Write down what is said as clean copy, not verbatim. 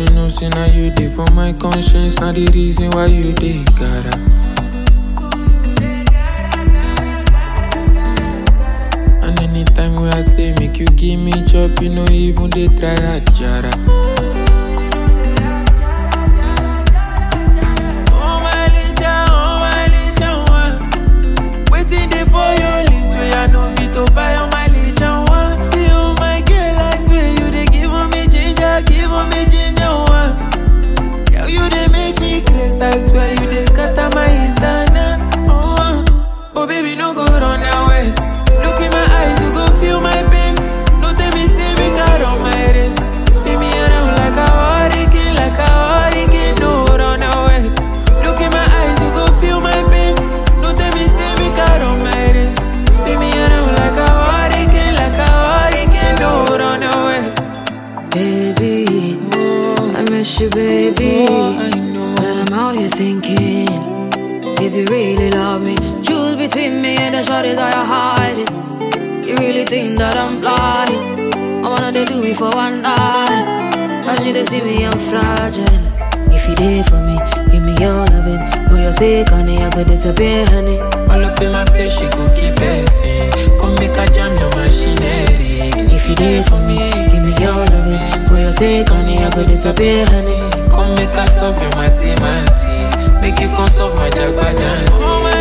you know, say now you dey for my conscience. Now the reason why you dey gotta. And anytime when I say make you give me chop, you know even they try a jara. Oh my licha, waiting there for your list where I know fit to buy on my licha one. See oh my girl, I swear you they give me ginger one. Girl you they make me crazy, I swear you they scatter my internet. Oh baby no go run away. Look in my eyes, you go feel my pain. Don't tell me say me got on my wrist. Spin me around like a hurricane, no run away. Look in my eyes, you go feel my pain. Don't tell me say me got on my wrist. Spin me around like a hurricane, no run away. Baby, I miss you, baby. I know. But I'm out here thinking, if you really love me, choose between me and the shorties that you're hiding. You really think that I'm blind? I wanna they do me for one night. As you they see me, I'm fragile. If you there for me, give me your loving. For your sake, honey, I could disappear, honey. All up in my face, she go keep passing. Come make a jam your machinery. If you there for me, give me your loving. For your sake, honey, I could disappear, honey. Come make a solve your mathematics. Make you come solve my jagbajanti.